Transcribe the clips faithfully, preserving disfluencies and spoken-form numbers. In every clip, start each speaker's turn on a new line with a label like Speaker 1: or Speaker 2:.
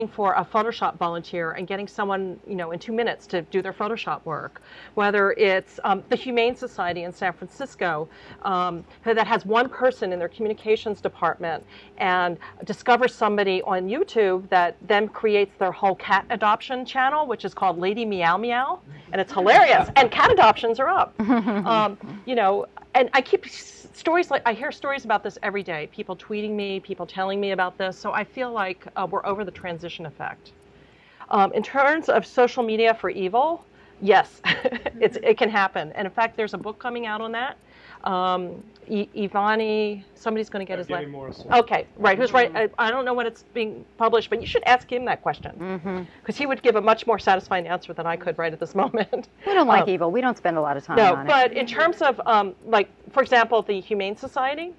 Speaker 1: for a Photoshop volunteer and getting someone, you know, in two minutes to do their Photoshop work, whether it's um, the Humane Society in San Francisco um, that has one person in their communications department and discovers somebody on YouTube that then creates their whole cat adoption channel, which is called Lady Meow Meow, and it's hilarious. And cat adoptions are up. um, you know, and I keep stories like I hear stories about this every day. People tweeting me, people telling me about this. So I feel like uh, we're over the transition effect. Um, in terms of social media for evil, yes, it's, it can happen. And in fact, there's a book coming out on that. Um, I- Ivani, somebody's going to get his last. Okay, right. Who's right? I, I don't know when it's being published, but you should ask him that question because mm-hmm. he would give a much more satisfying answer than I could right at this moment.
Speaker 2: We don't like
Speaker 1: um,
Speaker 2: evil. We don't spend a lot of time
Speaker 1: no,
Speaker 2: on it.
Speaker 1: No, but in terms of, um, like, for example, the Humane Society.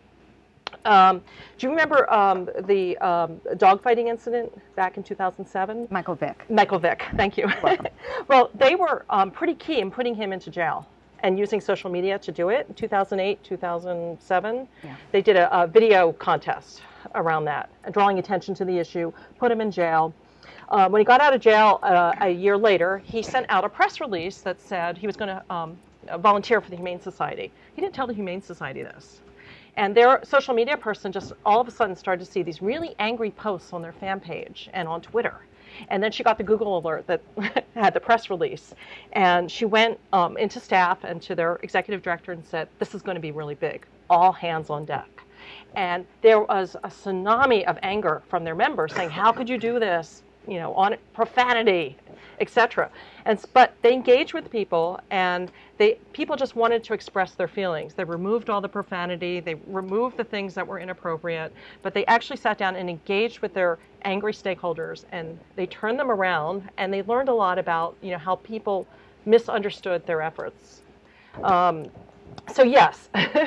Speaker 1: Um, do you remember um, the um, dogfighting incident back in two thousand seven?
Speaker 2: Michael Vick.
Speaker 1: Michael Vick, thank you. Well, they were um, pretty key in putting him into jail and using social media to do it. In two thousand eight, two thousand seven, yeah. They did a, a video contest around that, drawing attention to the issue, put him in jail. Uh, when he got out of jail uh, a year later, he sent out a press release that said he was going to um, volunteer for the Humane Society. He didn't tell the Humane Society this. And their social media person just all of a sudden started to see these really angry posts on their fan page and on Twitter. And then she got the Google alert that had the press release. And she went um, into staff and to their executive director and said, this is going to be really big, all hands on deck. And there was a tsunami of anger from their members saying, how could you do this? You know, on profanity, et cetera. And but they engaged with people, and they people just wanted to express their feelings. They removed all the profanity, they removed the things that were inappropriate, but they actually sat down and engaged with their angry stakeholders, and they turned them around, and they learned a lot about, you know, how people misunderstood their efforts. Um, So yes,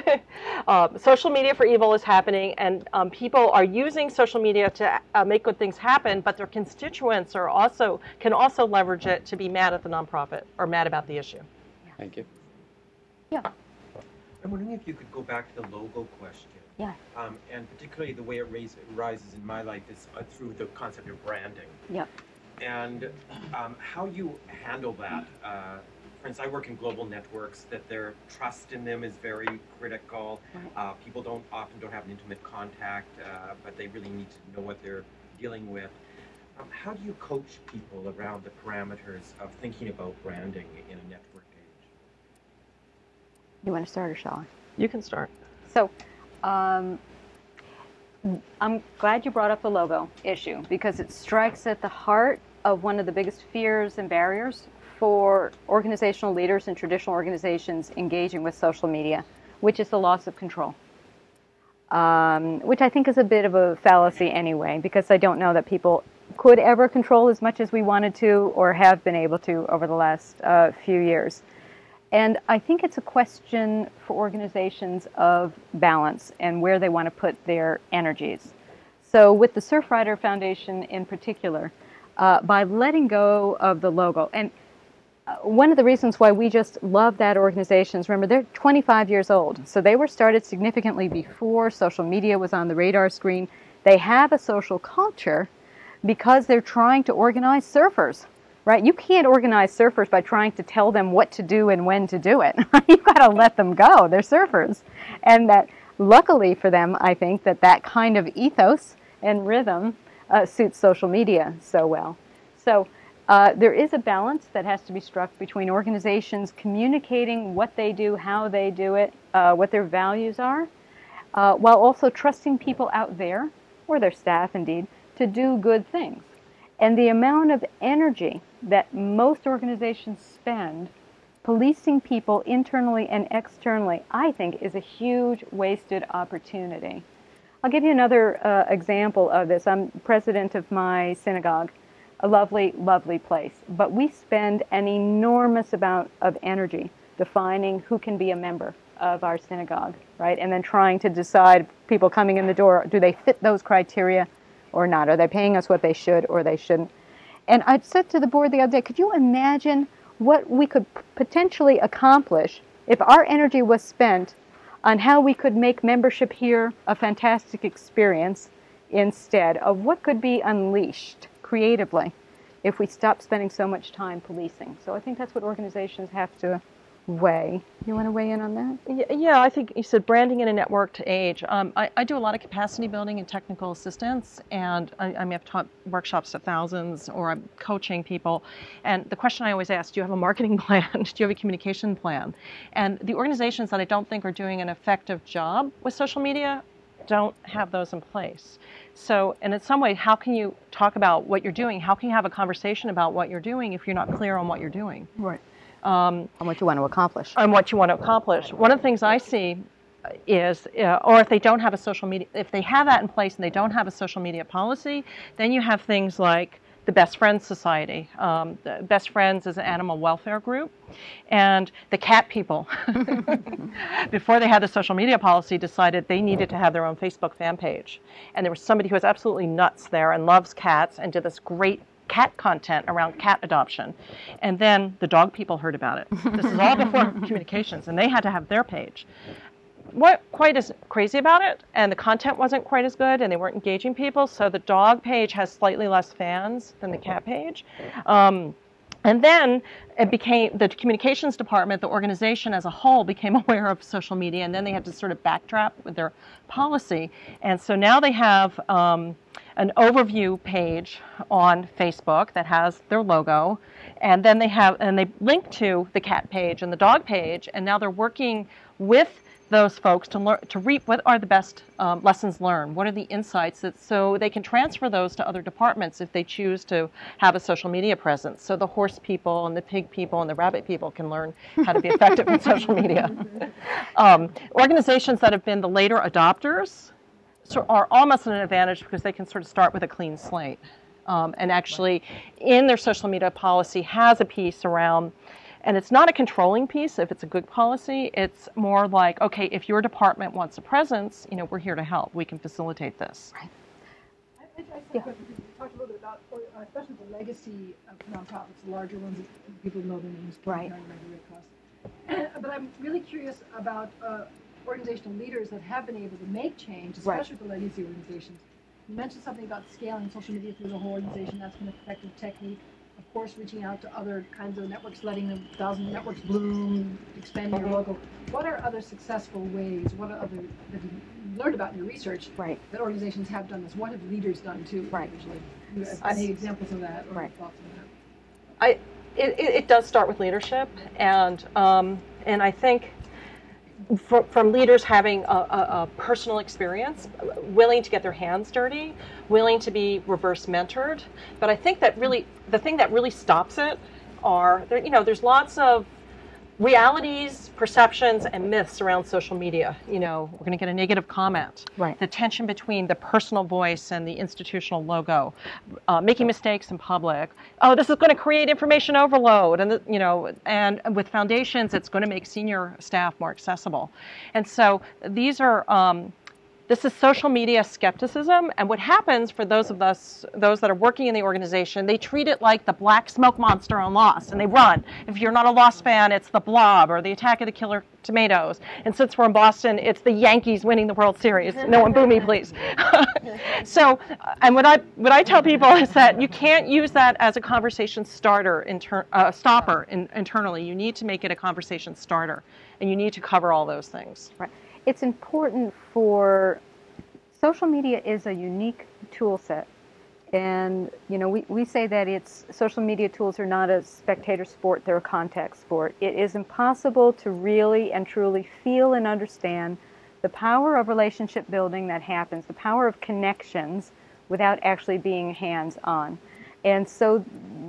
Speaker 1: um, social media for evil is happening, and um, people are using social media to uh, make good things happen, but their constituents are also can also leverage it to be mad at the nonprofit or mad about the issue.
Speaker 3: Thank you.
Speaker 2: Yeah.
Speaker 4: I'm wondering if you could go back to the logo question.
Speaker 2: Yeah.
Speaker 4: Um, and particularly the way it raise, rises in my life is uh, through the concept of branding.
Speaker 2: Yeah.
Speaker 4: And um, how you handle that. Uh, For instance, I work in global networks, that their trust in them is very critical.
Speaker 2: Right.
Speaker 4: Uh, people don't often don't have an intimate contact, uh, but they really need to know what they're dealing with. Um, how do you coach people around the parameters of thinking about branding in a network age?
Speaker 2: You want to start or shall I?
Speaker 1: You can start.
Speaker 2: So, um, I'm glad you brought up the logo issue because it strikes at the heart of one of the biggest fears and barriers for organizational leaders and traditional organizations engaging with social media, which is the loss of control, um, which I think is a bit of a fallacy anyway, because I don't know that people could ever control as much as we wanted to or have been able to over the last uh, few years. And I think it's a question for organizations of balance and where they want to put their energies. So with the Surfrider Foundation in particular, uh, by letting go of the logo, and Uh, one of the reasons why we just love that organization is, remember, they're twenty-five years old. So they were started significantly before social media was on the radar screen. They have a social culture because they're trying to organize surfers, right? You can't organize surfers by trying to tell them what to do and when to do it. You've got to let them go. They're surfers. And that, luckily for them, I think that that kind of ethos and rhythm uh, suits social media so well. So Uh, there is a balance that has to be struck between organizations communicating what they do, how they do it, uh, what their values are, uh, while also trusting people out there, or their staff indeed, to do good things. And the amount of energy that most organizations spend policing people internally and externally, I think, is a huge wasted opportunity. I'll give you another uh, example of this. I'm president of my synagogue. A lovely, lovely place. But we spend an enormous amount of energy defining who can be a member of our synagogue, right? And then trying to decide, people coming in the door, do they fit those criteria or not? Are they paying us what they should or they shouldn't? And I said to the board the other day, could you imagine what we could p- potentially accomplish if our energy was spent on how we could make membership here a fantastic experience instead of what could be unleashed creatively if we stop spending so much time policing. So I think that's what organizations have to weigh. You want to weigh in on that?
Speaker 1: Y- Yeah, I think you said branding in a networked age. Um, I, I do a lot of capacity building and technical assistance, and I, I mean, I've taught workshops to thousands, or I'm coaching people. And the question I always ask, do you have a marketing plan? Do you have a communication plan? And the organizations that I don't think are doing an effective job with social media don't have those in place. So, and in some way, how can you talk about what you're doing? How can you have a conversation about what you're doing if you're not clear on what you're doing?
Speaker 2: Right.
Speaker 1: Um,
Speaker 2: On what you want to accomplish.
Speaker 1: on what you want to accomplish. One of the things I see is, uh, or if they don't have a social media, if they have that in place and they don't have a social media policy, then you have things like the Best Friends Society. Um, the Best Friends is an animal welfare group, and the cat people, before they had the social media policy, decided they needed to have their own Facebook fan page. And there was somebody who was absolutely nuts there and loves cats and did this great cat content around cat adoption. And then the dog people heard about it. This is all before communications, and they had to have their page. Weren't quite as crazy about it, and the content wasn't quite as good, and they weren't engaging people, so the dog page has slightly less fans than the cat page. Um, and then it became, the communications department, the organization as a whole, became aware of social media, and then they had to sort of backtrack with their policy. And so now they have um, an overview page on Facebook that has their logo, and then they have, and they link to the cat page and the dog page, and now they're working with those folks to learn, to reap what are the best um, lessons learned, what are the insights, that, so they can transfer those to other departments if they choose to have a social media presence. So the horse people and the pig people and the rabbit people can learn how to be effective in social media. Um, organizations that have been the later adopters so are almost at an advantage because they can sort of start with a clean slate. Um, and actually, in their social media policy has a piece around, and it's not a controlling piece if it's a good policy. It's more like, okay, if your department wants a presence, you know, we're here to help. We can facilitate this.
Speaker 2: Right.
Speaker 3: I, I, I yeah. You talked a little bit about, or, uh, especially the legacy of nonprofits, the larger ones that people know their names.
Speaker 2: Right.
Speaker 3: But I'm really curious about uh, organizational leaders that have been able to make change, especially
Speaker 2: right.
Speaker 3: for legacy organizations. You mentioned something about scaling social media through the whole organization. That's an effective technique. Of course, reaching out to other kinds of networks, letting a thousand networks bloom, expanding your logo. What are other successful ways? What are other that you learned about in your research
Speaker 2: right.
Speaker 3: that organizations have done this? What have leaders done too?
Speaker 2: Right.
Speaker 3: Usually, any examples of that or
Speaker 2: right.
Speaker 3: thoughts on that?
Speaker 1: I it, it, it does start with leadership, and um, and I think for, from leaders having a, a, a personal experience, willing to get their hands dirty, willing to be reverse mentored. But I think that really, the thing that really stops it are, there, you know, there's lots of realities, perceptions, and myths around social media. You know, we're going to get a negative comment.
Speaker 2: Right.
Speaker 1: The tension between the personal voice and the institutional logo, uh, making mistakes in public. Oh, this is going to create information overload, and the, you know, and with foundations, it's going to make senior staff more accessible. And so these are. Um, This is social media skepticism, and what happens for those of us, those that are working in the organization, they treat it like the black smoke monster on Lost, and they run. If you're not a Lost fan, it's the Blob or the Attack of the Killer Tomatoes. And since we're in Boston, it's the Yankees winning the World Series. No one boo me, please. So, and what I what I tell people is that you can't use that as a conversation starter, inter, uh, stopper in, internally. You need to make it a conversation starter, and you need to cover all those things.
Speaker 2: Right. It's important for, social media is a unique tool set. And, you know, we, we say that it's, social media tools are not a spectator sport, they're a contact sport. It is impossible to really and truly feel and understand the power of relationship building that happens, the power of connections without actually being hands-on. And so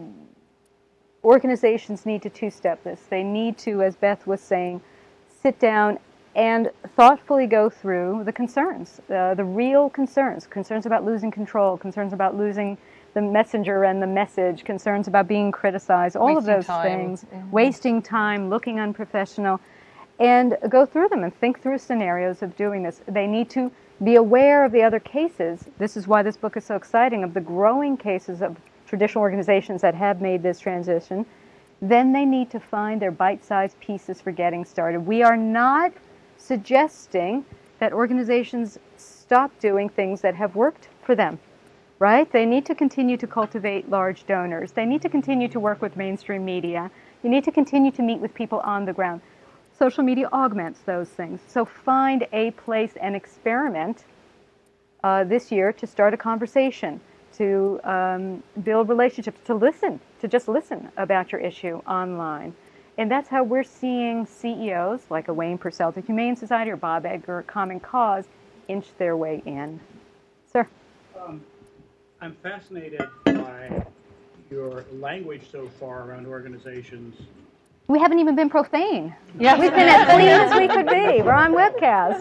Speaker 2: organizations need to two-step this. They need to, as Beth was saying, sit down and thoughtfully go through the concerns, uh, the real concerns, concerns about losing control, concerns about losing the messenger and the message, concerns about being criticized, all
Speaker 1: wasting
Speaker 2: of those
Speaker 1: time.
Speaker 2: things,
Speaker 1: Mm-hmm.
Speaker 2: wasting time, looking unprofessional, and go through them and think through scenarios of doing this. They need to be aware of the other cases. This is why this book is so exciting, of the growing cases of traditional organizations that have made this transition. Then they need to find their bite-sized pieces for getting started. We are not suggesting that organizations stop doing things that have worked for them. right? They need to continue to cultivate large donors. They need to continue to work with mainstream media. You need to continue to meet with people on the ground. Social media augments those things. So find a place and experiment uh, this year to start a conversation, to um, build relationships, to listen, to just listen about your issue online. And that's how we're seeing C E Os like a Wayne Purcell, the Humane Society, or Bob Edgar, Common Cause, inch their way in. Sir?
Speaker 5: Um, I'm fascinated by your language so far around organizations.
Speaker 2: We haven't even been profane.
Speaker 1: Yeah.
Speaker 2: We've been as clean as we could be. We're on webcast.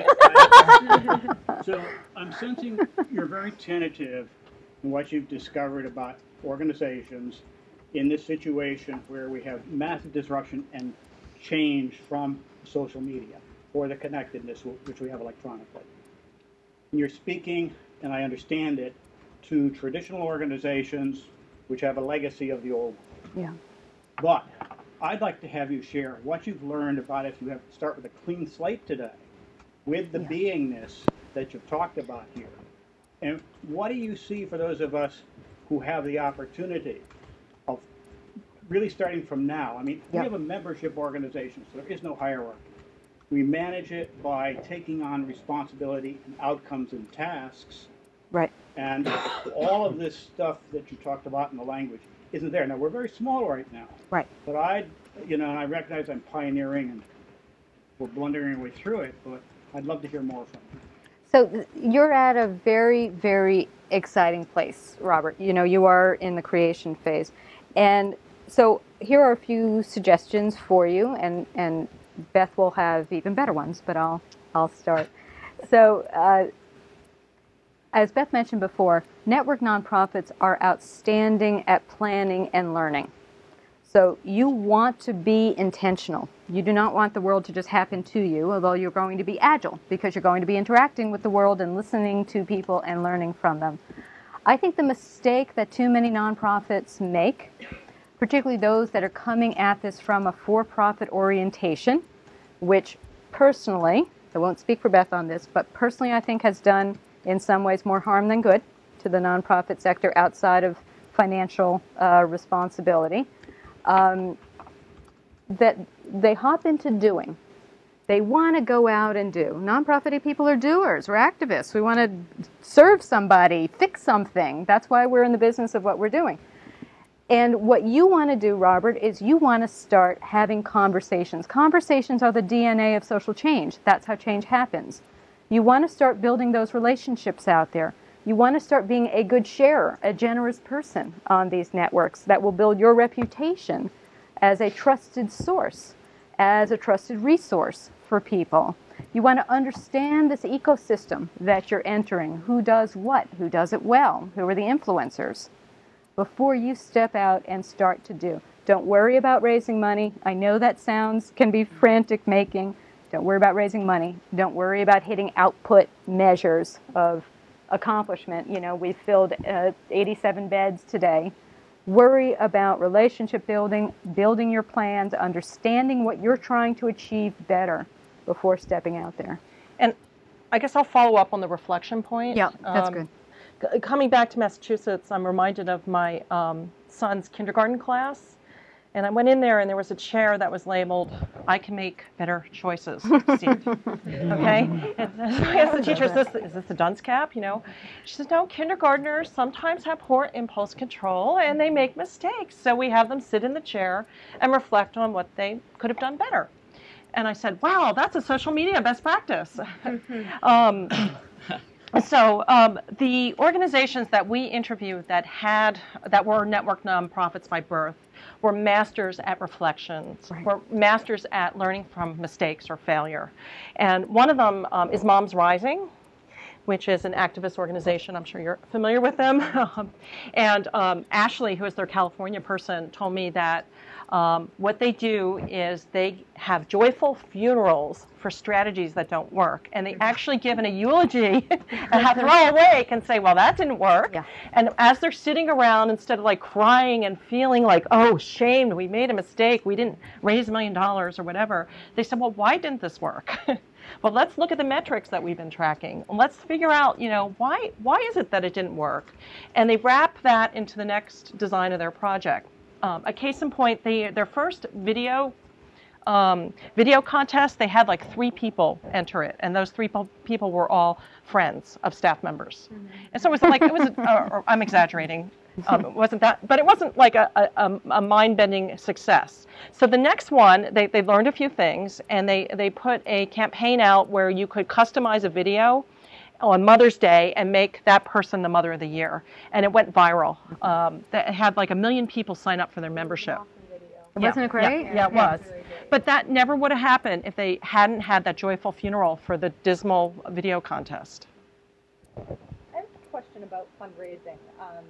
Speaker 5: So I'm sensing you're very tentative in what you've discovered about organizations in this situation where we have massive disruption and change from social media or the connectedness which we have electronically. And you're speaking, and I understand it, to traditional organizations which have a legacy of the old one.
Speaker 2: Yeah.
Speaker 5: But I'd like to have you share what you've learned about if you have to start with a clean slate today with the
Speaker 2: Yeah.
Speaker 5: beingness that you've talked about here. And what do you see for those of us who have the opportunity of really starting from now? I mean,
Speaker 2: Yep.
Speaker 5: we have a membership organization, so there is no hierarchy. We manage it by taking on responsibility and outcomes and tasks.
Speaker 2: Right.
Speaker 5: And all of this stuff that you talked about in the language isn't there. Now, we're very small right now.
Speaker 2: Right.
Speaker 5: But I, you know, and I recognize I'm pioneering and we're blundering our way through it, but I'd love to hear more from you.
Speaker 2: So th- you're at a very, very exciting place, Robert. You know, you are in the creation phase. And so here are a few suggestions for you, and, and Beth will have even better ones, but I'll, I'll start. So uh, as Beth mentioned before, network nonprofits are outstanding at planning and learning. So you want to be intentional. You do not want the world to just happen to you, although you're going to be agile because you're going to be interacting with the world and listening to people and learning from them. I think the mistake that too many nonprofits make, particularly those that are coming at this from a for-profit orientation, which personally, I won't speak for Beth on this, but personally I think has done in some ways more harm than good to the nonprofit sector outside of financial uh, responsibility. Um, that they hop into doing. They want to go out and do. Nonprofit people are doers. We're activists. We want to serve somebody, fix something. That's why we're in the business of what we're doing. And what you want to do, Robert, is you want to start having conversations. Conversations are the D N A of social change. That's how change happens. You want to start building those relationships out there. You want to start being a good sharer, a generous person on these networks that will build your reputation as a trusted source, as a trusted resource for people. You want to understand this ecosystem that you're entering, who does what, who does it well, who are the influencers, before you step out and start to do. Don't worry about raising money. I know that sounds, can be frantic making. Don't worry about raising money. Don't worry about hitting output measures of accomplishment. You know, we've filled uh, eighty-seven beds today. Worry about relationship building, building your plans, understanding what you're trying to achieve better before stepping out there.
Speaker 1: And I guess I'll follow up on the reflection point.
Speaker 2: Yeah, that's
Speaker 1: Um,
Speaker 2: good.
Speaker 1: c- Coming back to Massachusetts, I'm reminded of my um, son's kindergarten class. And I went in there and there was a chair that was labeled, "I can make better choices," Steve. Okay? And I asked the teacher, is this, is this a dunce cap, you know? She says, no, kindergartners sometimes have poor impulse control and they make mistakes. So we have them sit in the chair and reflect on what they could have done better. And I said, wow, that's a social media best practice. um, So um, the organizations that we interviewed that had that were network nonprofits by birth were masters at reflections,
Speaker 2: Right.
Speaker 1: were masters at learning from mistakes or failure. And one of them um, is Moms Rising, which is an activist organization. I'm sure you're familiar with them. And um, Ashley, who is their California person, told me that um, what they do is they have joyful funerals for strategies that don't work. And they actually give in a eulogy and have throw away can say, well, that didn't work.
Speaker 2: Yeah.
Speaker 1: And as they're sitting around, instead of like crying and feeling like, oh, shamed, we made a mistake, we didn't raise a million dollars or whatever, they said, well, why didn't this work? But let's look at the metrics that we've been tracking. Let's figure out, you know, why why is it that it didn't work? And they wrap that into the next design of their project. Um, a case in point, they, their first video um, video contest, they had like three people enter it, and those three po- people were all friends of staff members. Mm-hmm. And so it was like, it was, a, uh, I'm exaggerating, um, it wasn't that, but it wasn't like a, a, a mind-bending success. So the next one, they, they learned a few things, and they, they put a campaign out where you could customize a video on Mother's Day and make that person the Mother of the Year. And it went viral. Um, that had like a million people sign up for their membership.
Speaker 2: Yeah. Wasn't it great?
Speaker 1: Yeah, yeah, it was. But that never would have happened if they hadn't had that joyful funeral for the dismal video contest.
Speaker 6: I have a question about fundraising. Um,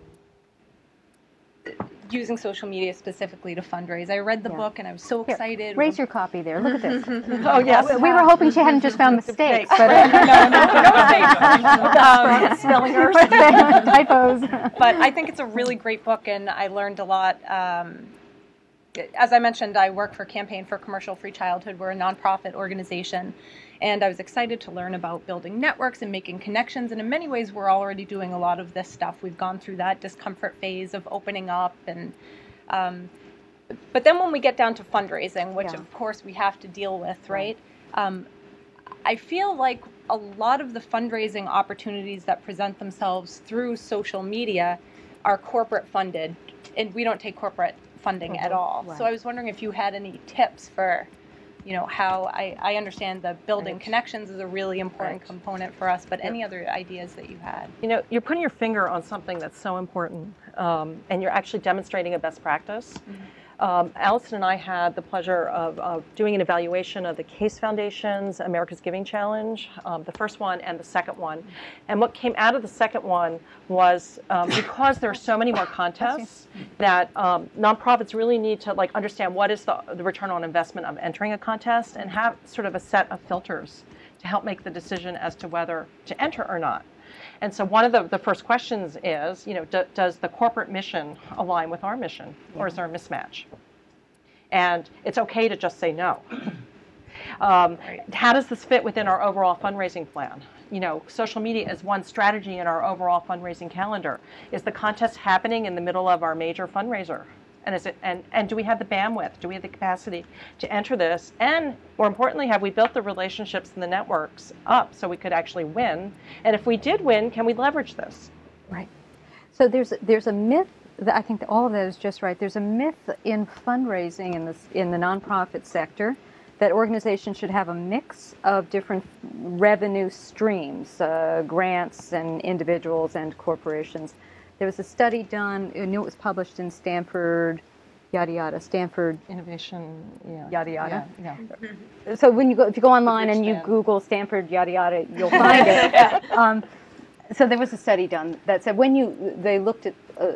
Speaker 6: using social media specifically to fundraise. I read the
Speaker 2: Yeah.
Speaker 6: book and I was so
Speaker 2: Here,
Speaker 6: excited.
Speaker 2: raise your copy there. Look at this.
Speaker 1: Oh, yes.
Speaker 2: We were hoping she hadn't just found mistakes. But,
Speaker 6: no, no, no, um,
Speaker 2: spelling errors, typos.
Speaker 6: but I think it's a really great book, and I learned a lot. Um, as I mentioned, I work for Campaign for Commercial Free Childhood. We're a nonprofit organization, and I was excited to learn about building networks and making connections. And in many ways, we're already doing a lot of this stuff. We've gone through that discomfort phase of opening up, and um, but then when we get down to fundraising, which
Speaker 2: Yeah.
Speaker 6: of course we have to deal with, right? Um, I feel like a lot of the fundraising opportunities that present themselves through social media are corporate funded, and we don't take corporate funding at all.
Speaker 2: Right.
Speaker 6: So I was wondering if you had any tips for, you know, how I, I understand the building
Speaker 1: Right.
Speaker 6: connections is a really important
Speaker 1: Right.
Speaker 6: component for us, but
Speaker 1: Yep.
Speaker 6: any other ideas that you had?
Speaker 1: You know, you're putting your finger on something that's so important, um, and you're actually demonstrating a best practice.
Speaker 6: Mm-hmm.
Speaker 1: Um, Allison and I had the pleasure of, of doing an evaluation of the Case Foundation's America's Giving Challenge, um, the first one and the second one. And what came out of the second one was um, because there are so many more contests that um, nonprofits really need to like understand what is the, the return on investment of entering a contest and have sort of a set of filters to help make the decision as to whether to enter or not. And so one of the, the first questions is, you know, do, does the corporate mission align with our mission, or is there a mismatch? And it's okay to just say no. Um, how does this fit within our overall fundraising plan? You know, social media is one strategy in our overall fundraising calendar. Is the contest happening in the middle of our major fundraiser? And is it and, and do we have the bandwidth? Do we have the capacity to enter this? And more importantly, have we built the relationships and the networks up so we could actually win? And if we did win, can we leverage this?
Speaker 2: Right. So there's there's a myth that I think that all of that is just right. There's a myth in fundraising in this in the nonprofit sector that organizations should have a mix of different revenue streams, uh, grants and individuals and corporations. There was a study done, I knew it was published in Stanford, yada yada, Stanford,
Speaker 1: Innovation, yeah.
Speaker 2: yada yada.
Speaker 1: Yeah, yeah.
Speaker 2: So when you go, if you go online and you
Speaker 1: Stan.
Speaker 2: Google Stanford, yada yada, you'll find it. Um, so there was a study done that said when you, they looked at uh,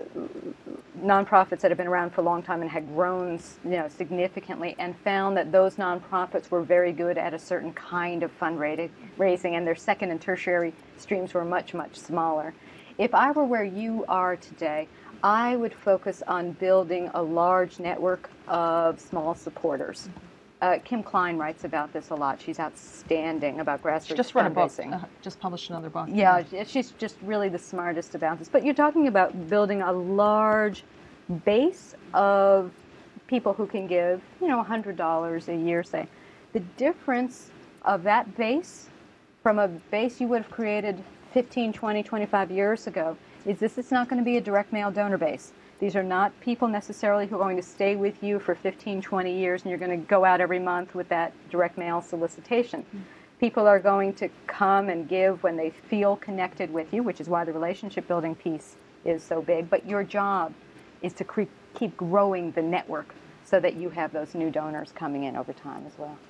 Speaker 2: nonprofits that have been around for a long time and had grown, you know, significantly, and found that those nonprofits were very good at a certain kind of fundraising, raising, and their second and tertiary streams were much, much smaller. If I were where you are today, I would focus on building a large network of small supporters. Uh, Kim Klein writes about this a lot. She's outstanding about grassroots
Speaker 1: She just wrote a book,
Speaker 2: fundraising.
Speaker 1: uh, just published another book.
Speaker 2: Yeah, she's just really the smartest about this. But you're talking about building a large base of people who can give, you know, one hundred dollars a year, say. The difference of that base from a base you would have created fifteen, twenty, twenty-five years ago is this is not going to be a direct mail donor base. These are not people necessarily who are going to stay with you for fifteen, twenty years and you're going to go out every month with that direct mail solicitation. Mm-hmm. People are going to come and give when they feel connected with you, which is why the relationship building piece is so big. But your job is to cre- keep growing the network so that you have those new donors coming in over time as well.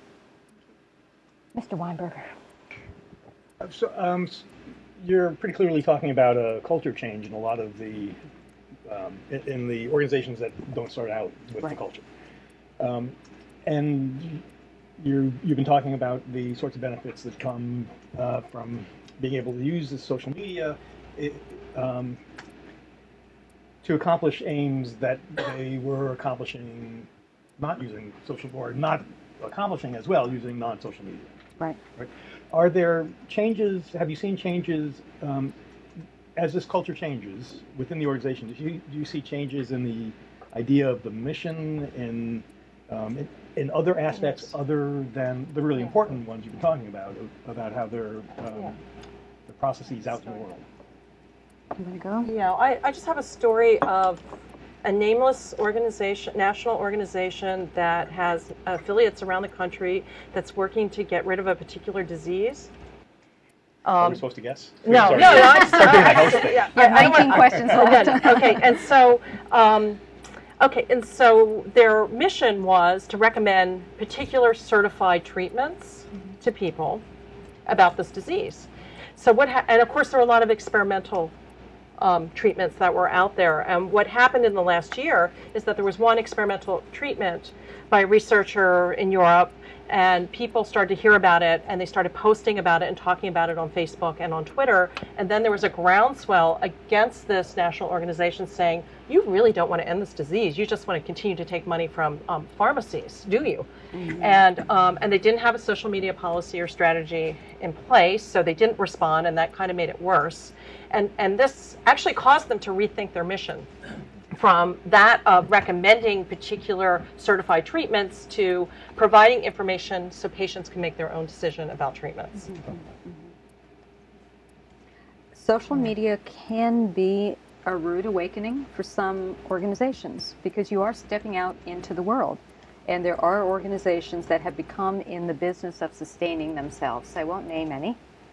Speaker 2: Mister Weinberger.
Speaker 7: So, um, you're pretty clearly talking about a culture change in a lot of the, um, in, in the organizations that don't start out with
Speaker 2: Right.
Speaker 7: the culture. Um, and you're, you've been talking about the sorts of benefits that come uh, from being able to use this social media it, um, to accomplish aims that they were accomplishing not using social, or not accomplishing as well using non-social media.
Speaker 2: Right.
Speaker 7: Right. Are there changes, have you seen changes um, as this culture changes within the organization? Do you, do you see changes in the idea of the mission in, um, in, in other aspects
Speaker 1: Yes.
Speaker 7: other than the really important ones you've been talking about, about how they're um,
Speaker 1: Yeah.
Speaker 7: the processes out in the world?
Speaker 2: You want to go?
Speaker 1: Yeah, I, I just have a story of a nameless organization, national organization that has affiliates around the country that's working to get rid of a particular disease.
Speaker 7: Are
Speaker 1: Um,
Speaker 7: we supposed to guess?
Speaker 1: no,
Speaker 7: Sorry.
Speaker 1: no, no, I'm
Speaker 7: Start doing the house
Speaker 1: sorry.
Speaker 7: thing.
Speaker 1: Yeah,
Speaker 2: You have
Speaker 1: I- I don't
Speaker 2: nineteen
Speaker 1: want-
Speaker 2: questions
Speaker 1: No,
Speaker 2: left.
Speaker 1: no, okay, and so, um, okay, and so their mission was to recommend particular certified treatments to people about this disease. So what, ha- and of course there are a lot of experimental um, treatments that were out there. And what happened in the last year is that there was one experimental treatment by a researcher in Europe, and people started to hear about it, and they started posting about it and talking about it on Facebook and on Twitter. And then there was a groundswell against this national organization saying, you really don't want to end this disease. You just want to continue to take money from um, pharmacies, do you? Mm-hmm. And um, and they didn't have a social media policy or strategy in place, so they didn't respond, and that kind of made it worse. And and this actually caused them to rethink their mission from that of recommending particular certified treatments to providing information so patients can make their own decision about treatments.
Speaker 2: Mm-hmm. Mm-hmm. Social media can be a rude awakening for some organizations because you are stepping out into the world. And there are organizations that have become in the business of sustaining themselves. I won't name any,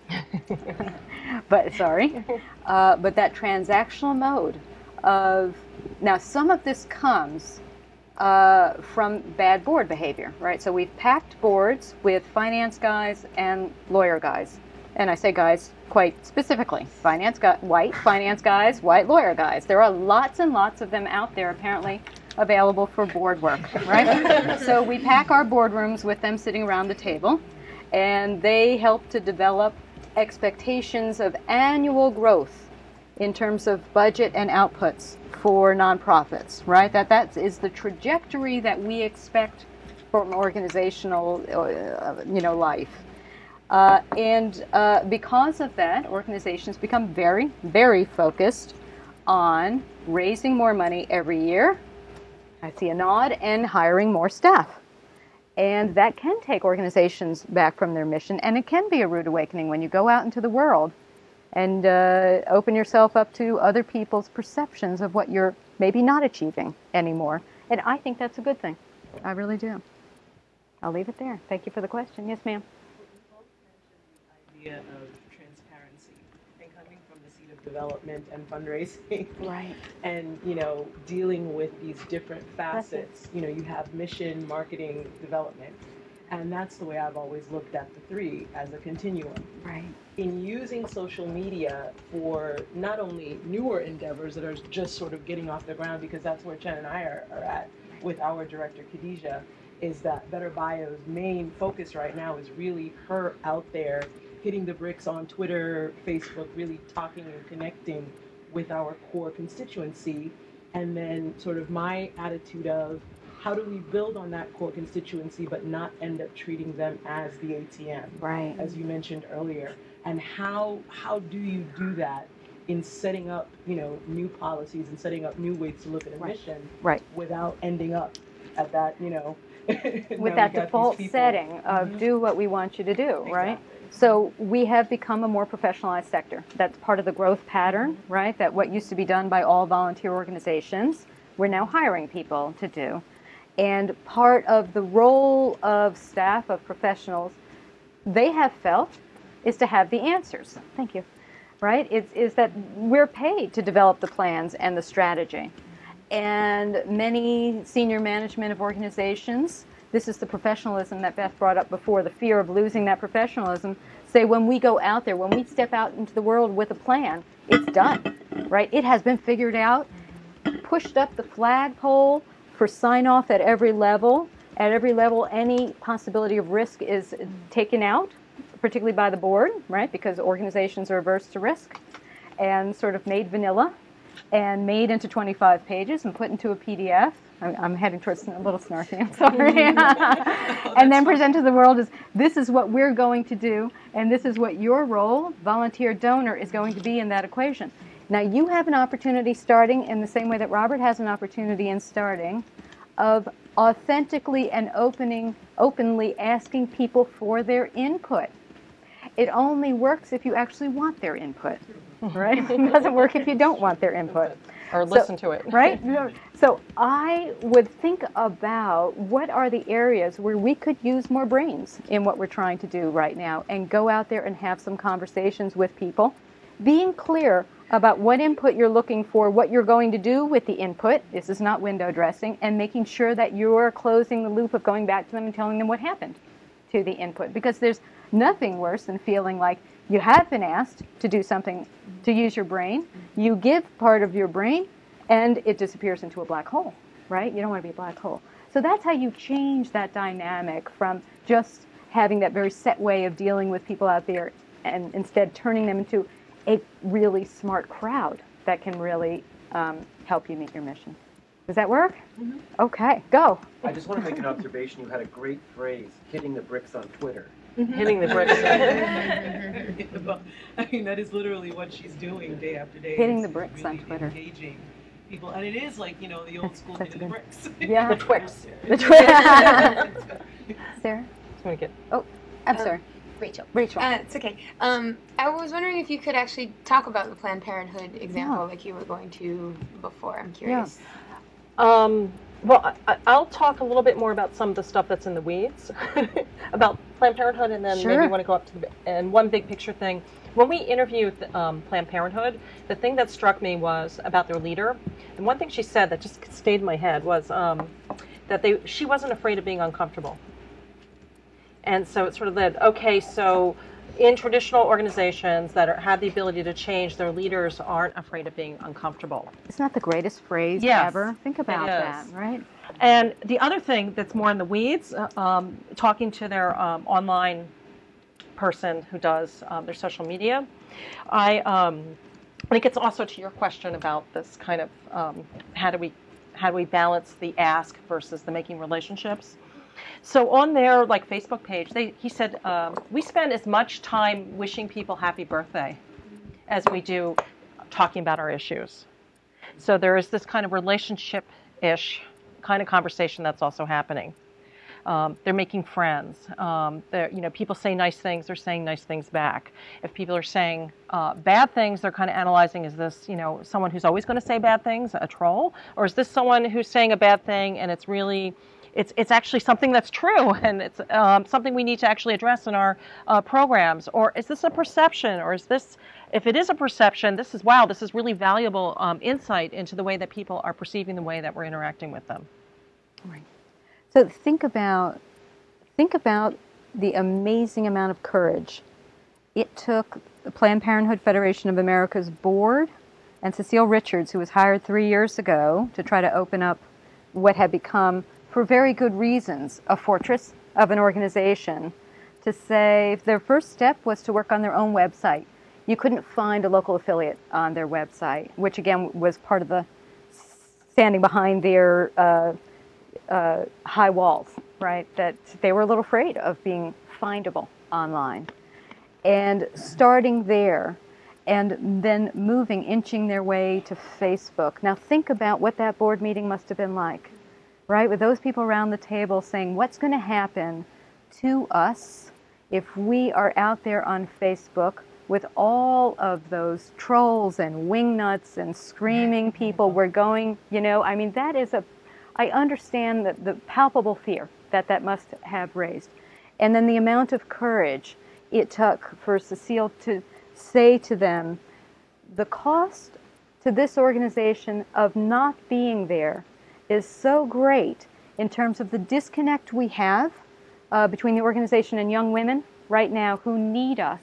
Speaker 2: but sorry. Uh, but that transactional mode of, now some of this comes uh, from bad board behavior, right? So we've packed boards with finance guys and lawyer guys. And I say guys quite specifically, finance guy, white finance guys, white lawyer guys. There are lots and lots of them out there apparently available for board work, right? So we pack our boardrooms with them sitting around the table, and they help to develop expectations of annual growth in terms of budget and outputs for nonprofits, right? That that is the trajectory that we expect from organizational, uh, you know, life. Uh, and uh, because of that, organizations become very, very focused on raising more money every year. I see a nod, and hiring more staff. And that can take organizations back from their mission, and it can be a rude awakening when you go out into the world and uh, open yourself up to other people's perceptions of what you're maybe not achieving anymore. And I think that's a good thing. I really do. I'll leave it there. Thank you for the question. Yes, ma'am.
Speaker 8: Idea of transparency and coming from the seat of development and fundraising,
Speaker 2: right?
Speaker 8: And you know, dealing with these different facets. You know, you have mission, marketing, development, and that's the way I've always looked at the three as a continuum.
Speaker 2: Right.
Speaker 8: In using social media for not only newer endeavors that are just sort of getting off the ground, because that's where Chen and I are, are at with our director Khadijah, is that Better Bio's main focus right now is really her out there hitting the bricks on Twitter, Facebook, really talking and connecting with our core constituency. And then sort of my attitude of how do we build on that core constituency but not end up treating them as the A T M,
Speaker 2: right?
Speaker 8: As you mentioned earlier. And how how do you do that in setting up, you know, new policies and setting up new ways to look at a
Speaker 2: right.
Speaker 8: mission,
Speaker 2: right.
Speaker 8: without ending up at that, you know,
Speaker 2: with that default setting of mm-hmm. do what we want you to do, exactly. right? So we have become a more professionalized sector. That's part of the growth pattern, mm-hmm. right? That what used to be done by all volunteer organizations, we're now hiring people to do. And part of the role of staff, of professionals, they have felt is to have the answers. Thank you. Right? It's, is that we're paid to develop the plans and the strategy. And many senior management of organizations, this is the professionalism that Beth brought up before, the fear of losing that professionalism, say when we go out there, when we step out into the world with a plan, it's done, right? It has been figured out, pushed up the flagpole for sign-off at every level. At every level, any possibility of risk is taken out, particularly by the board, right? Because organizations are averse to risk, and sort of made vanilla. and made into twenty-five pages and put into a P D F. I'm, I'm heading towards a little snarky, I'm sorry. And then present to the world as, this is what we're going to do, and this is what your role, volunteer donor, is going to be in that equation. Now, you have an opportunity starting in the same way that Robert has an opportunity in starting of authentically and opening, openly asking people for their input. It only works if you actually want their input, right? It doesn't work if you don't want their input.
Speaker 1: Or
Speaker 2: So-
Speaker 1: listen to it.
Speaker 2: Right? So I would think about what are the areas where we could use more brains in what we're trying to do right now, and go out there and have some conversations with people, being clear about what input you're looking for, what you're going to do with the input. This is not window dressing, and making sure that you're closing the loop of going back to them and telling them what happened to the input, because there's nothing worse than feeling like you have been asked to do something, to use your brain, you give part of your brain, and it disappears into a black hole, right? You don't want to be a black hole. So that's how you change that dynamic from just having that very set way of dealing with people out there, and instead turning them into a really smart crowd that can really um, help you meet your mission. Does that work? Mm-hmm. Okay, go.
Speaker 4: I just want to make an observation. You had a great phrase, hitting the bricks on Twitter.
Speaker 1: Hitting the bricks.
Speaker 8: I mean, that is literally what she's doing day after day.
Speaker 2: Hitting
Speaker 8: is
Speaker 2: the bricks
Speaker 8: really
Speaker 2: on Twitter.
Speaker 8: Engaging people, and it is like, you know, the old school
Speaker 2: That's
Speaker 8: hitting the
Speaker 2: good.
Speaker 8: bricks.
Speaker 2: Yeah.
Speaker 1: The Twix.
Speaker 2: The Twi- Sarah?
Speaker 1: Just want to get.
Speaker 2: I'm
Speaker 9: Um,
Speaker 2: sorry.
Speaker 9: Rachel.
Speaker 2: Rachel.
Speaker 9: Uh, it's okay. Um, I was wondering if you could actually talk about the Planned Parenthood example
Speaker 2: Yeah.
Speaker 9: like you were going to before. I'm curious.
Speaker 1: Um, well, I, I'll talk a little bit more about some of the stuff that's in the weeds about Planned Parenthood, and then
Speaker 2: Sure.
Speaker 1: maybe you want to go up to the and one big picture thing. When we interviewed um, Planned Parenthood, the thing that struck me was about their leader, and one thing she said that just stayed in my head was um, that they she wasn't afraid of being uncomfortable, and so it sort of led. Okay, so in traditional organizations that are, have the ability to change, their leaders aren't afraid of being uncomfortable.
Speaker 2: Isn't that the greatest phrase
Speaker 1: Yes,
Speaker 2: ever? Think about
Speaker 1: it
Speaker 2: that,
Speaker 1: is.
Speaker 2: right?
Speaker 1: And the other thing that's more in the weeds, uh, um, talking to their um, online person who does um, their social media, I um, I think it's also to your question about this kind of um, how do we how do we balance the ask versus the making relationships. So on their like Facebook page, they he said um, we spend as much time wishing people happy birthday as we do talking about our issues. So there is this kind of relationship-ish kind of conversation that's also happening. Um, they're making friends. Um, they're, you know, people say nice things. They're saying nice things back. If people are saying uh, bad things, they're kind of analyzing: is this, you know, someone who's always going to say bad things, a troll, or is this someone who's saying a bad thing and it's really, it's it's actually something that's true and it's um, something we need to actually address in our uh, programs, or is this a perception, or is this, if it is a perception, this is wow, this is really valuable um, insight into the way that people are perceiving the way that we're interacting with them.
Speaker 2: Right. So think about think about the amazing amount of courage it took the Planned Parenthood Federation of America's board and Cecile Richards, who was hired three years ago to try to open up what had become, for very good reasons, a fortress of an organization, to say their first step was to work on their own website. You couldn't find a local affiliate on their website, which again was part of the standing behind their uh, uh, high walls, right? That they were a little afraid of being findable online. And starting there, and then moving, inching their way to Facebook. Now think about what that board meeting must have been like, right? With those people around the table saying, what's going to happen to us if we are out there on Facebook with all of those trolls and wingnuts and screaming people? We're going, you know, I mean, that is a, I understand that the palpable fear that that must have raised. And then the amount of courage it took for Cecile to say to them, the cost to this organization of not being there is so great in terms of the disconnect we have uh, between the organization and young women right now who need us,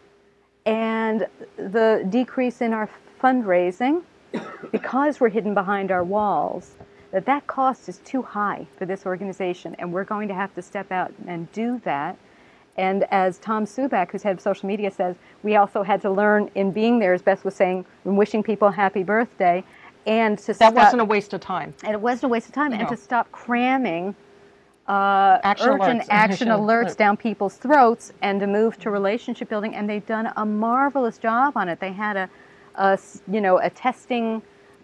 Speaker 2: and the decrease in our fundraising because we're hidden behind our walls, that that cost is too high for this organization, and we're going to have to step out and do that. And as Tom Subak, who's head of social media, says, we also had to learn in being there, as Beth was saying, in wishing people happy birthday, and to
Speaker 1: That
Speaker 2: stop,
Speaker 1: wasn't a waste of time.
Speaker 2: and it wasn't a waste of time,
Speaker 1: No.
Speaker 2: and to stop cramming uh,
Speaker 1: Action
Speaker 2: urgent
Speaker 1: alerts.
Speaker 2: action
Speaker 1: Action
Speaker 2: alerts
Speaker 1: alert.
Speaker 2: down people's throats, and to move to relationship building. And they've done a marvelous job on it. They had a, a s- you know, a testing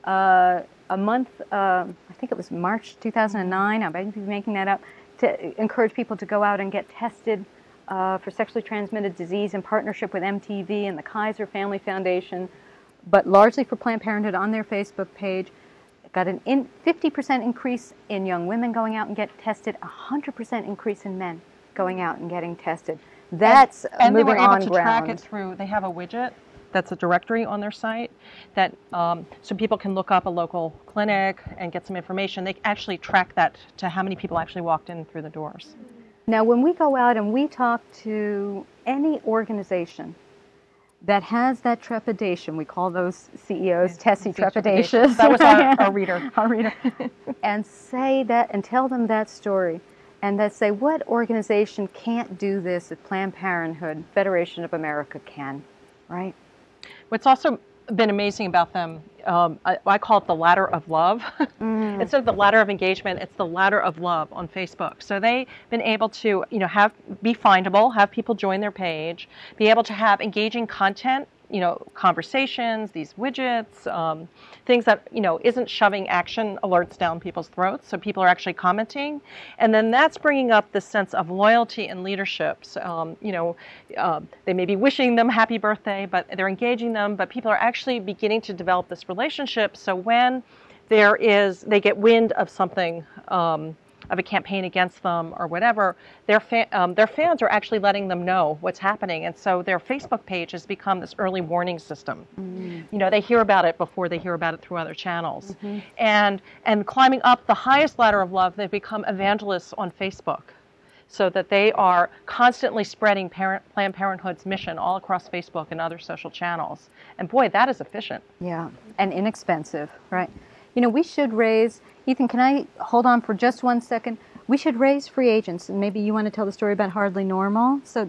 Speaker 2: uh, a month. Uh, I think it was March two thousand nine. I might be making that up. To encourage people to go out and get tested uh, for sexually transmitted disease in partnership with M T V and the Kaiser Family Foundation, but largely for Planned Parenthood on their Facebook page. Got an in fifty percent increase in young women going out and get tested, one hundred percent increase in men going out and getting tested. That's
Speaker 1: and, and
Speaker 2: moving
Speaker 1: they were able
Speaker 2: on
Speaker 1: to
Speaker 2: ground.
Speaker 1: track it through. They have a widget that's a directory on their site that um, so people can look up a local clinic and get some information. They actually track that to how many people actually walked in through the doors.
Speaker 2: Now, when we go out and we talk to any organization that has that trepidation, we call those C E Os Tessie trepidatious.
Speaker 1: That was our, our reader.
Speaker 2: Our reader. And say that and tell them that story. And that say, what organization can't do this that Planned Parenthood, Federation of America can, right?
Speaker 1: What's also been amazing about them, um, I, I call it the ladder of love.
Speaker 2: Mm.
Speaker 1: Instead of the ladder of engagement, it's the ladder of love on Facebook. So they've been able to, you know, have be findable, have people join their page, be able to have engaging content, you know, conversations, these widgets, um, things that, you know, isn't shoving action alerts down people's throats. So people are actually commenting. And then that's bringing up the sense of loyalty and leadership. So, um, you know, uh, they may be wishing them happy birthday, but they're engaging them, but people are actually beginning to develop this relationship. So when there is, they get wind of something, um, of a campaign against them or whatever, their, fa- um, their fans are actually letting them know what's happening. And so their Facebook page has become this early warning system. Mm. You know, they hear about it before they hear about it through other channels. Mm-hmm. And, and climbing up the highest ladder of love, they've become evangelists on Facebook, so that they are constantly spreading parent, Planned Parenthood's mission all across Facebook and other social channels. And boy, that is efficient.
Speaker 2: Yeah, and inexpensive, right? You know, we should raise, Ethan, can I hold on for just one second? We should raise free agents, and maybe you want to tell the story about Hardly Normal. So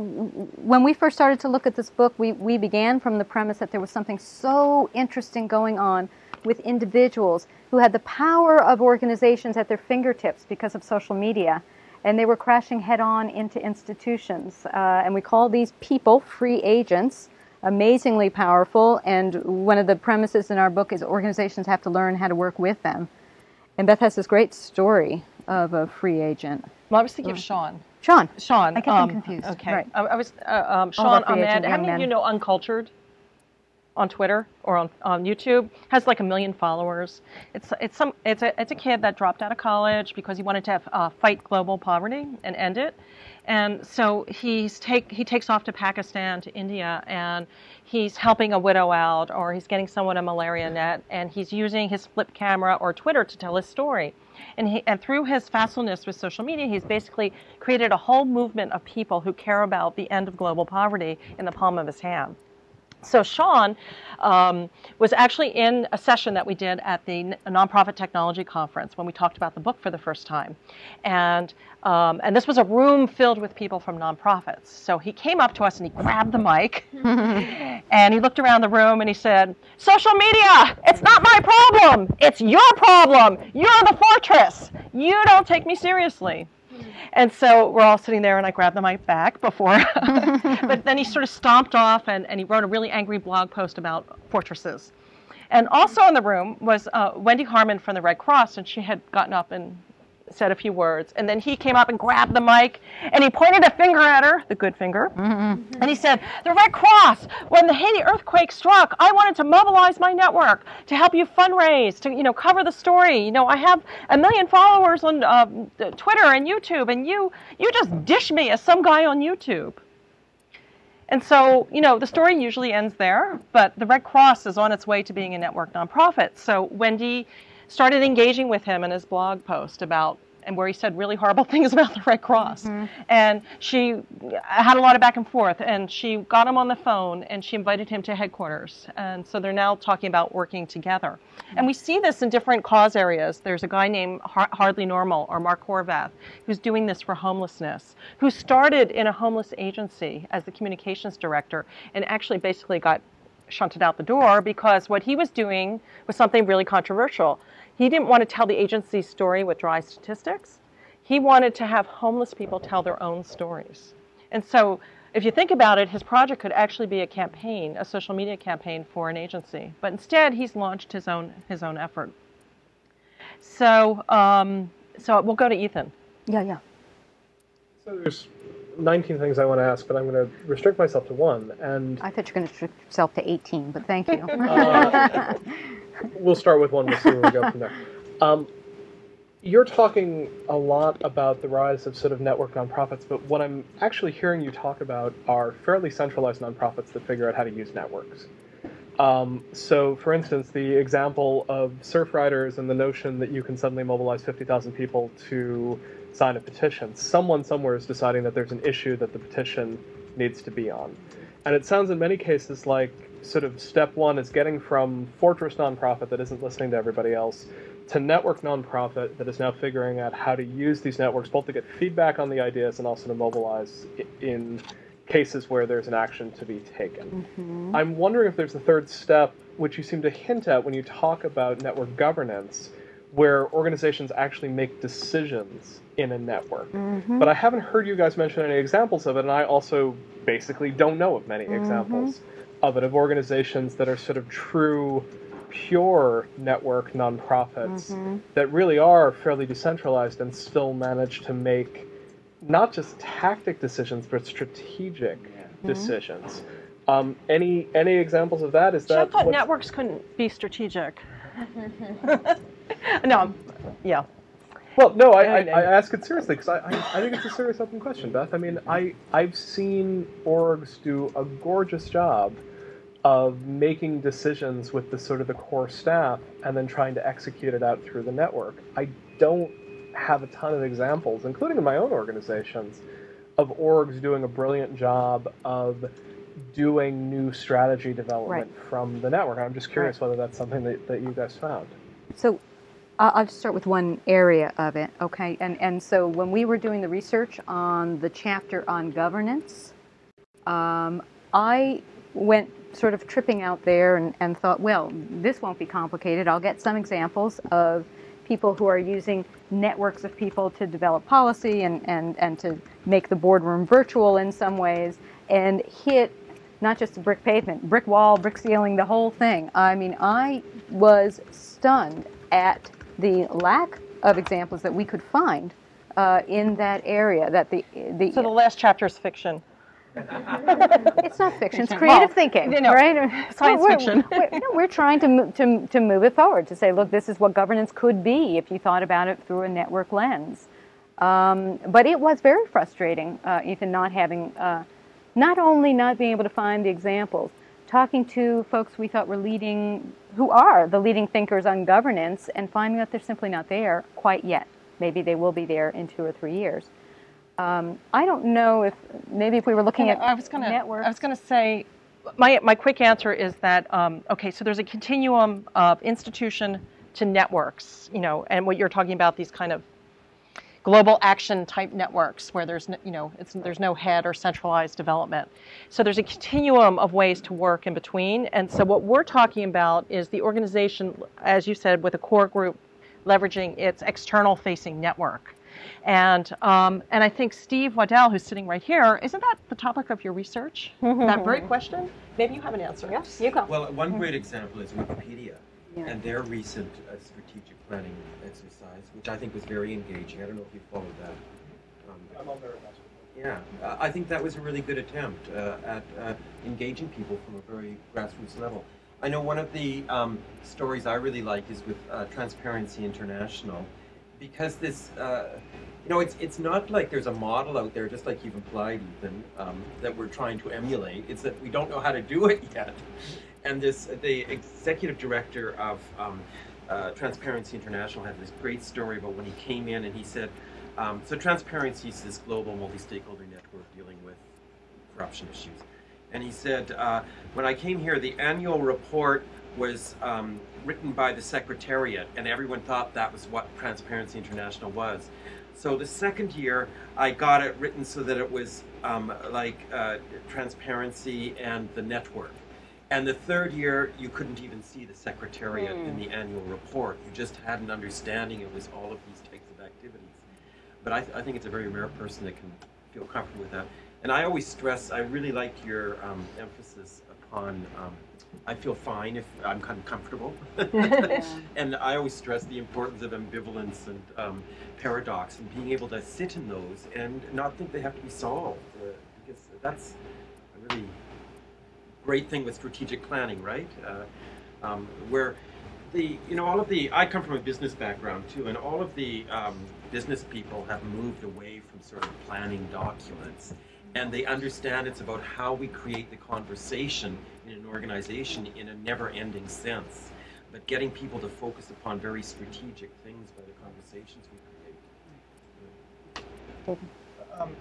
Speaker 2: when we first started to look at this book, we, we began from the premise that there was something so interesting going on with individuals who had the power of organizations at their fingertips because of social media, and they were crashing head-on into institutions. Uh, and we call these people free agents. Amazingly powerful, and one of the premises in our book is organizations have to learn how to work with them. And Beth has this great story of a free agent.
Speaker 1: Well, I was thinking of Sean.
Speaker 2: Sean.
Speaker 1: Sean.
Speaker 2: I get
Speaker 1: um,
Speaker 2: them confused.
Speaker 1: Okay.
Speaker 2: Right.
Speaker 1: I, I was uh, um,
Speaker 2: All
Speaker 1: Sean
Speaker 2: the free
Speaker 1: Ahmed.
Speaker 2: agent
Speaker 1: How
Speaker 2: young
Speaker 1: many of
Speaker 2: men.
Speaker 1: you know Uncultured on Twitter or on, on YouTube? Has like a million followers. It's it's some it's a it's a kid that dropped out of college because he wanted to have, uh, fight global poverty and end it. And so he's take he takes off to Pakistan, to India, and he's helping a widow out, or he's getting someone a malaria net, and he's using his flip camera or Twitter to tell his story. And he and through his facilness with social media, he's basically created a whole movement of people who care about the end of global poverty in the palm of his hand. So Sean um, was actually in a session that we did at the Nonprofit Technology Conference when we talked about the book for the first time. And um, and this was a room filled with people from nonprofits. So he came up to us and he grabbed the mic and he looked around the room and he said, "Social media, it's not my problem. It's your problem. You're the fortress. You don't take me seriously." And so we're all sitting there, and I grabbed the mic back before. But then he sort of stomped off, and, and he wrote a really angry blog post about fortresses. And also in the room was uh, Wendy Harmon from the Red Cross, and she had gotten up and said a few words. And then he came up and grabbed the mic, and he pointed a finger at her, the good finger, mm-hmm. and he said, "The Red Cross, when the Haiti earthquake struck, I wanted to mobilize my network to help you fundraise, to, you know, cover the story. You know, I have a million followers on uh, Twitter and YouTube, and you, you just dish me as some guy on YouTube." And so, you know, the story usually ends there, but the Red Cross is on its way to being a network nonprofit. So Wendy started engaging with him in his blog post about and where he said really horrible things about the Red Cross. Mm-hmm. And she had a lot of back and forth, and she got him on the phone, and she invited him to headquarters. And so they're now talking about working together. Mm-hmm. And we see this in different cause areas. There's a guy named Hardly Normal, or Mark Horvath, who's doing this for homelessness, who started in a homeless agency as the communications director, and actually basically got shunted out the door because what he was doing was something really controversial. He didn't want to tell the agency's story with dry statistics. He wanted to have homeless people tell their own stories. And so if you think about it, his project could actually be a campaign, a social media campaign for an agency. But instead, he's launched his own his own effort. So, um, so we'll go to Ethan.
Speaker 2: Yeah, yeah.
Speaker 10: So there's nineteen things I want to ask, but I'm going to restrict myself to one. And
Speaker 2: I thought you were going to restrict yourself to eighteen, but thank you.
Speaker 10: uh, we'll start with one. We'll see where we go from there. Um, you're talking a lot about the rise of sort of network nonprofits, but what I'm actually hearing you talk about are fairly centralized nonprofits that figure out how to use networks. Um, so, for instance, the example of Surfriders and the notion that you can suddenly mobilize fifty thousand people to sign a petition. Someone somewhere is deciding that there's an issue that the petition needs to be on. And it sounds in many cases like sort of step one is getting from fortress nonprofit that isn't listening to everybody else to network nonprofit that is now figuring out how to use these networks both to get feedback on the ideas and also to mobilize in cases where there's an action to be taken. Mm-hmm. I'm wondering if there's a third step, which you seem to hint at when you talk about network governance, where organizations actually make decisions in a network. Mm-hmm. But I haven't heard you guys mention any examples of it, and I also basically don't know of many mm-hmm. examples of it, of organizations that are sort of true, pure network nonprofits mm-hmm. that really are fairly decentralized and still manage to make not just tactic decisions, but strategic mm-hmm. decisions. Um, any any examples of that? Is that
Speaker 1: I thought networks couldn't be strategic. No, yeah.
Speaker 10: Well, no, I, I, I ask it seriously because I, I, I think it's a serious open question, Beth. I mean, I, I've seen orgs do a gorgeous job of making decisions with the sort of the core staff and then trying to execute it out through the network. I don't have a ton of examples, including in my own organizations, of orgs doing a brilliant job of doing new strategy development right. from the network. I'm just curious right. whether that's something that, that you guys found.
Speaker 2: So I'll just start with one area of it, okay? And and so when we were doing the research on the chapter on governance, um, I went sort of tripping out there and, and thought, well, this won't be complicated. I'll get some examples of people who are using networks of people to develop policy and, and, and to make the boardroom virtual in some ways and hit not just a brick pavement, brick wall, brick ceiling, the whole thing. I mean, I was stunned at the lack of examples that we could find uh, in that area. That the, the
Speaker 1: So the last chapter is fiction.
Speaker 2: It's not fiction, it's creative well, thinking, you know, right?
Speaker 1: Science
Speaker 2: we're,
Speaker 1: fiction.
Speaker 2: We're, you know, we're trying to, mo- to, to move it forward, to say, look, this is what governance could be if you thought about it through a network lens. Um, but it was very frustrating, uh, Ethan, not having, uh, not only not being able to find the examples, talking to folks we thought were leading, who are the leading thinkers on governance, and finding that they're simply not there quite yet. Maybe they will be there in two or three years. Um, I don't know if maybe if we were looking
Speaker 1: and
Speaker 2: at
Speaker 1: I was gonna,
Speaker 2: networks.
Speaker 1: I was going to say, my my quick answer is that um, okay. So there's a continuum of institution to networks, you know, and what you're talking about, these kind of global action type networks where there's no, you know it's there's no head or centralized development. So there's a continuum of ways to work in between, and so what we're talking about is the organization, as you said, with a core group leveraging its external facing network. And um, and I think Steve Waddell, who's sitting right here, isn't that the topic of your research? That very question? Maybe you have an answer.
Speaker 2: Yes, you go.
Speaker 4: Well, one great example is Wikipedia yeah. and their recent uh, strategic planning exercise, which I think was very engaging. I don't know if you followed that. Um,
Speaker 10: I'm on there.
Speaker 4: Yeah, uh, I think that was a really good attempt uh, at uh, engaging people from a very grassroots level. I know one of the um, stories I really like is with uh, Transparency International, because this, uh, you know, it's it's not like there's a model out there, just like you've implied, Ethan, um, that we're trying to emulate. It's that we don't know how to do it yet. And this, the executive director of um, uh, Transparency International had this great story about when he came in and he said, um, so Transparency is this global multi-stakeholder network dealing with corruption issues. And he said, uh, when I came here, the annual report was um, written by the Secretariat, and everyone thought that was what Transparency International was. So the second year, I got it written so that it was um, like uh, Transparency and the network. And the third year, you couldn't even see the Secretariat mm. in the annual report. You just had an understanding it was all of these types of activities. But I, th- I think it's a very rare person that can feel comfortable with that. And I always stress, I really like your um, emphasis upon, um, I feel fine if I'm kind of comfortable. And I always stress the importance of ambivalence and um, paradox and being able to sit in those and not think they have to be solved. Uh, because that's a really great thing with strategic planning, right? Uh, um, where the, you know, all of the, I come from a business background too, and all of the um, business people have moved away from sort of planning documents. And they understand it's about how we create the conversation in an organization in a never-ending sense, but getting people to focus upon very strategic things by the conversations we create.
Speaker 7: Um,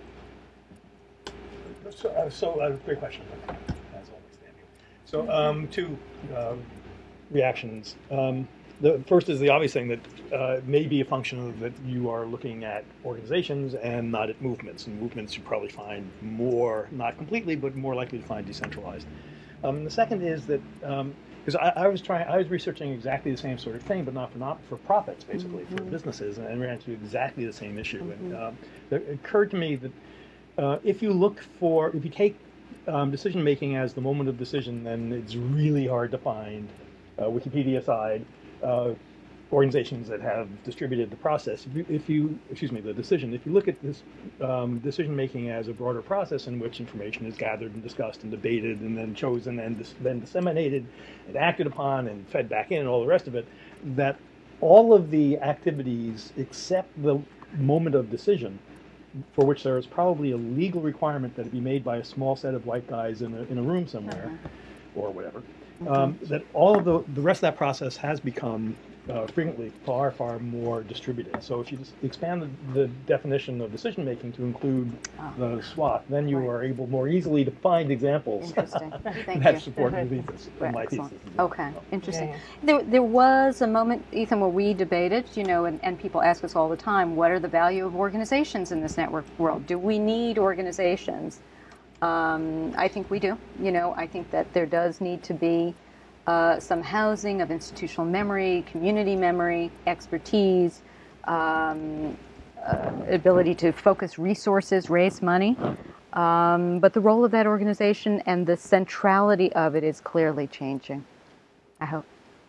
Speaker 7: so, uh, so uh, great question, as always, Daniel. So, um, two uh, reactions. Um, The first is the obvious thing that uh, may be a function of that you are looking at organizations and not at movements. And movements you probably find more, not completely, but more likely to find decentralized. Um, the second is that, because um, I, I was trying, I was researching exactly the same sort of thing, but not for not for profits, basically, mm-hmm. for businesses, and I ran into exactly the same issue. Mm-hmm. And um, it occurred to me that uh, if you look for, if you take um, decision making as the moment of decision, then it's really hard to find, uh, Wikipedia aside, Uh, organizations that have distributed the process. If you, if you, excuse me, the decision. If you look at this um, decision making as a broader process in which information is gathered and discussed and debated and then chosen and dis- then disseminated and acted upon and fed back in and all the rest of it, that all of the activities except the moment of decision, for which there is probably a legal requirement that it be made by a small set of white guys in a, in a room somewhere, uh-huh. or whatever. Um, that all of the, the rest of that process has become uh, frequently far, far more distributed. So if you just expand the, the definition of decision making to include oh. the SWOT, then you right. are able more easily to find examples that
Speaker 2: you.
Speaker 7: support the thesis.
Speaker 2: Right.
Speaker 7: My thesis.
Speaker 2: Okay, interesting. Yeah, yeah. There, there was a moment, Ethan, where we debated, you know, and, and people ask us all the time, what are the value of organizations in this network world? Do we need organizations? Um, I think we do. You know, I think that there does need to be uh, some housing of institutional memory, community memory, expertise, um, uh, ability to focus resources, raise money. Um, but the role of that organization and the centrality of it is clearly changing, I hope.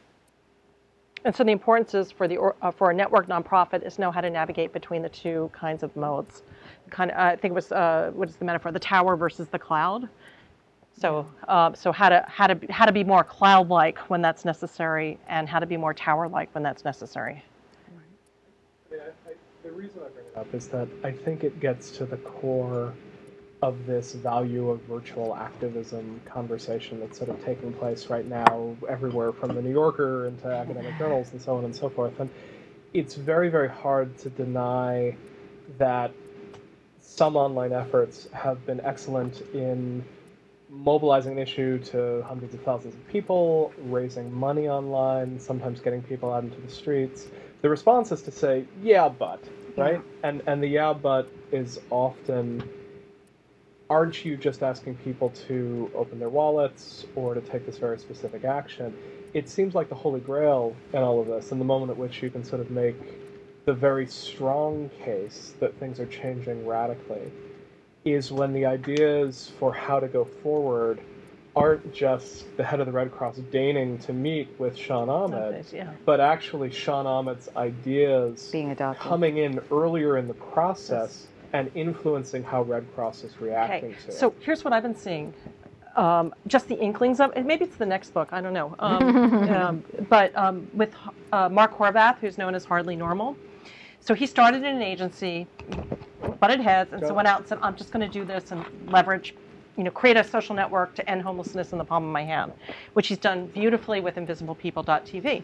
Speaker 1: And so the importance is for the uh, for a network nonprofit is know how to navigate between the two kinds of modes. Kind of, I think it was uh, what is the metaphor? The tower versus the cloud. So, uh, so how to how to how to be more cloud-like when that's necessary, and how to be more tower-like when that's necessary.
Speaker 10: I mean, I, I, the reason I bring it up is that I think it gets to the core of this value of virtual activism conversation that's sort of taking place right now everywhere from the New Yorker into academic journals and so on and so forth. And it's very, very hard to deny that some online efforts have been excellent in mobilizing an issue to hundreds of thousands of people, raising money online, sometimes getting people out into the streets. The response is to say, yeah, but, right? Yeah. And, and the yeah, but is often, aren't you just asking people to open their wallets or to take this very specific action? It seems like the holy grail in all of this, and the moment at which you can sort of make the very strong case that things are changing radically, is when the ideas for how to go forward aren't just the head of the Red Cross deigning to meet with Sean Ahmed, yeah. but actually Sean Ahmed's ideas
Speaker 2: being adopted,
Speaker 10: coming in earlier in the process, yes. and influencing how Red Cross is reacting
Speaker 1: okay.
Speaker 10: to
Speaker 1: So
Speaker 10: it.
Speaker 1: here's what I've been seeing. Um, just the inklings of it. Maybe it's the next book. I don't know. Um, um, but um, with uh, Mark Horvath, who's known as Hardly Normal. So he started in an agency, butted heads, and so went out and said, I'm just going to do this and leverage, you know, create a social network to end homelessness in the palm of my hand, which he's done beautifully with invisible people dot t v.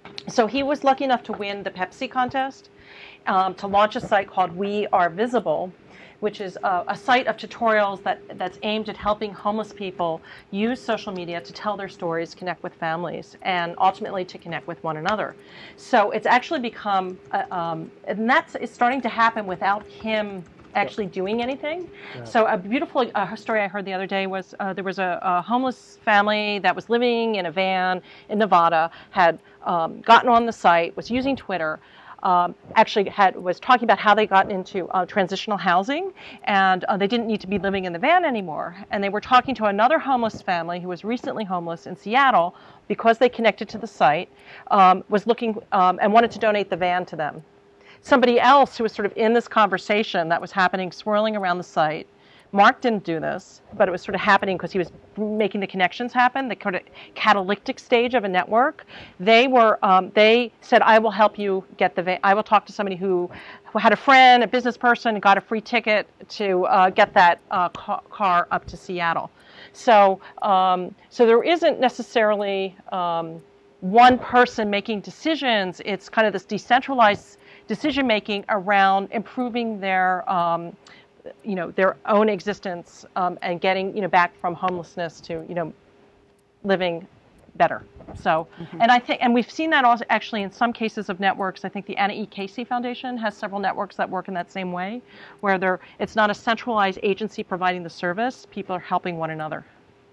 Speaker 1: So he was lucky enough to win the Pepsi contest, um, to launch a site called We Are Visible, which is a, a site of tutorials that, that's aimed at helping homeless people use social media to tell their stories, connect with families, and ultimately to connect with one another. So it's actually become, uh, um, and that's it's starting to happen without him actually doing anything. Yeah. So a beautiful uh, story I heard the other day was uh, there was a, a homeless family that was living in a van in Nevada, had um, gotten on the site, was using Twitter, um, actually had was talking about how they got into uh, transitional housing, and uh, they didn't need to be living in the van anymore. And they were talking to another homeless family who was recently homeless in Seattle because they connected to the site, um, was looking um, and wanted to donate the van to them. Somebody else who was sort of in this conversation that was happening, swirling around the site. Mark didn't do this, but it was sort of happening because he was making the connections happen, the kind of catalytic stage of a network. They were, um, they said, I will help you get the van. I will talk to somebody who, who had a friend, a business person, got a free ticket to uh, get that uh, ca- car up to Seattle. So, um, so there isn't necessarily um, one person making decisions. It's kind of this decentralized decision making around improving their, um, you know, their own existence um, and getting, you know, back from homelessness to, you know, living better. So, mm-hmm. and I think, and we've seen that also actually in some cases of networks. I think the Anna E. Casey Foundation has several networks that work in that same way, where they're, it's not a centralized agency providing the service. People are helping one another.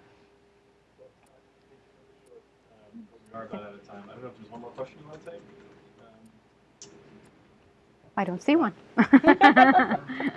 Speaker 11: Um, we are about out of time. I don't know if there's one more question you want to take.
Speaker 2: I don't see one.
Speaker 12: I was going to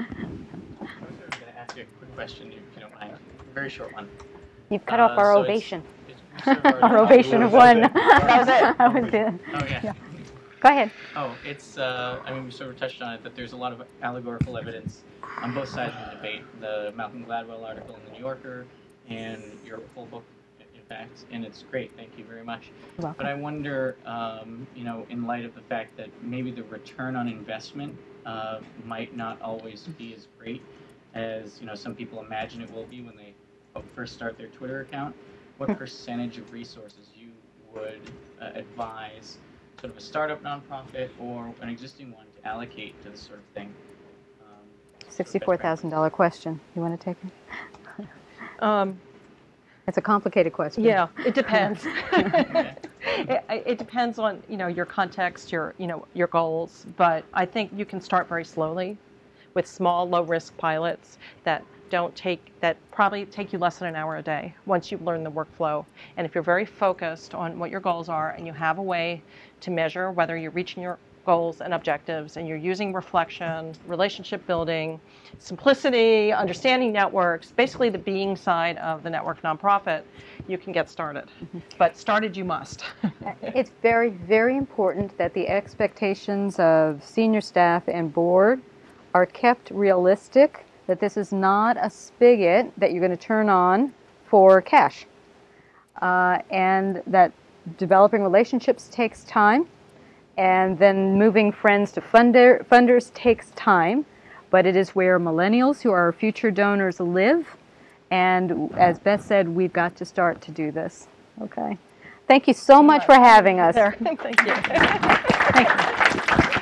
Speaker 12: ask you a quick question, if you don't mind. A very short one.
Speaker 2: You've cut
Speaker 12: uh,
Speaker 2: off our
Speaker 12: so
Speaker 2: ovation.
Speaker 12: It's, it's sort of
Speaker 2: our ovation of one.
Speaker 12: That
Speaker 2: was it. That was it.
Speaker 12: Oh, yeah.
Speaker 2: yeah. Go ahead.
Speaker 12: Oh, it's, uh, I mean, we sort of touched on it, that there's a lot of allegorical evidence on both sides of the debate. The Malcolm Gladwell article in The New Yorker and your full book, in fact, and it's great. Thank you very much.
Speaker 2: You're welcome.
Speaker 12: But I wonder, um, you know, in light of the fact that maybe the return on investment uh, might not always be as great as, you know, some people imagine it will be when they first start their Twitter account, what percentage of resources you would uh, advise sort of a startup nonprofit or an existing one to allocate to this sort of thing? Um,
Speaker 2: sixty-four thousand dollars question. You want to take it?
Speaker 1: Um,
Speaker 2: It's a complicated question.
Speaker 1: Yeah, it depends. it, it depends on, you know, your context, your, you know, your goals. But I think you can start very slowly with small, low-risk pilots that don't take, that probably take you less than an hour a day once you've learned the workflow. And if you're very focused on what your goals are and you have a way to measure whether you're reaching your goals and objectives, and you're using reflection, relationship building, simplicity, understanding networks, basically the being side of the network nonprofit, you can get started. Mm-hmm. But started you must.
Speaker 2: It's very, very important that the expectations of senior staff and board are kept realistic, that this is not a spigot that you're going to turn on for cash. Uh, and that developing relationships takes time. And then moving friends to funder, funders takes time, but it is where millennials who are our future donors live. And as Beth said, we've got to start to do this. Okay. Thank you so much for having us.
Speaker 1: Thank you.
Speaker 2: Thank you.